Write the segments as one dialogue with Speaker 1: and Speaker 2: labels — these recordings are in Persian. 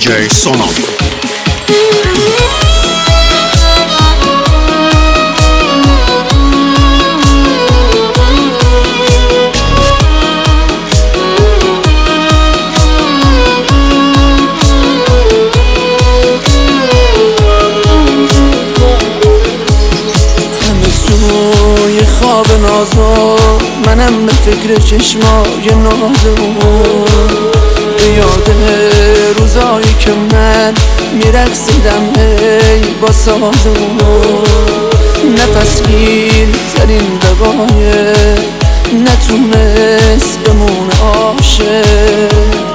Speaker 1: DJ Sonon.
Speaker 2: خواب نازو منم به فکر چشمای نازو، به یاد روزایی که من میرقصیدم هی با سازو، نفس گیر ترین دقایق نتونست بمونه عاشق،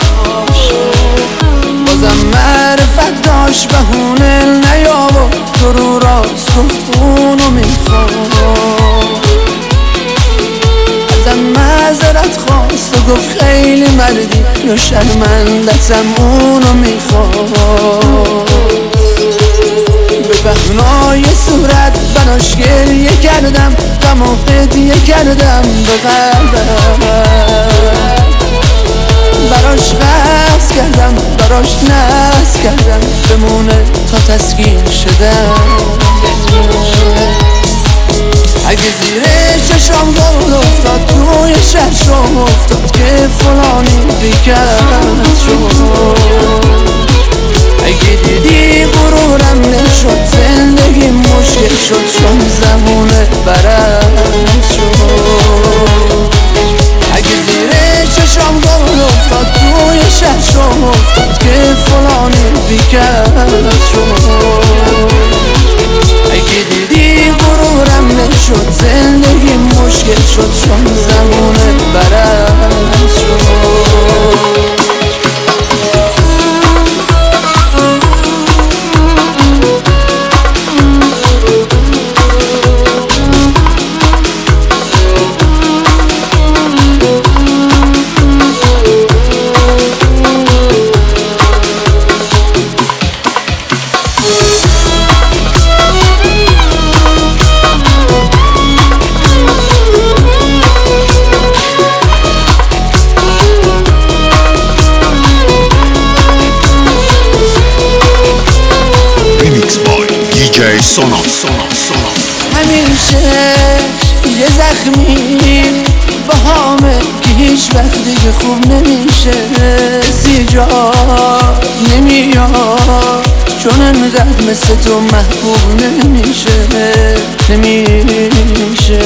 Speaker 2: بازم معرفت داشت بهونه نیاورد تو رو راست گفت اونو میخوام، ازم معذرت خواست و گفت خیلی مردی یا شرمندتم اونو میخوام، به بهنای صورت براش گریه کردم غم و هدیه کردم به قلبم، براش قصد کردم براش ناز کردم بمونه تا تسکین شدم، اگه زیر چشام گل افتاد توی ششم افتاد که فلانی بیکرد شد، اگه دیدی غرورم نشد زندگی مشکل شد چون زمونه برد شد، اگه زیر چشام گل افتاد توی ششم افتاد که فلانی بیکرد شد، اگه دیدی غرورم نشد زندگی مشکل شد چون زمونه برد شد. همیشه یه زخمی با همه که هیچ وقت دیگه خوب نمیشه، زیجار نمیاد چون انقدر مثل تو محبوب نمیشه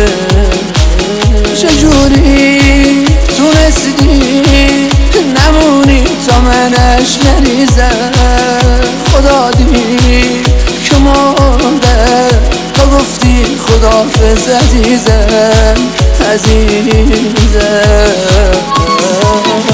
Speaker 2: چجوری تونستی نمونی تا منش نریزم، خدا دید که مرده تا گفتی خداحافظ عزیزم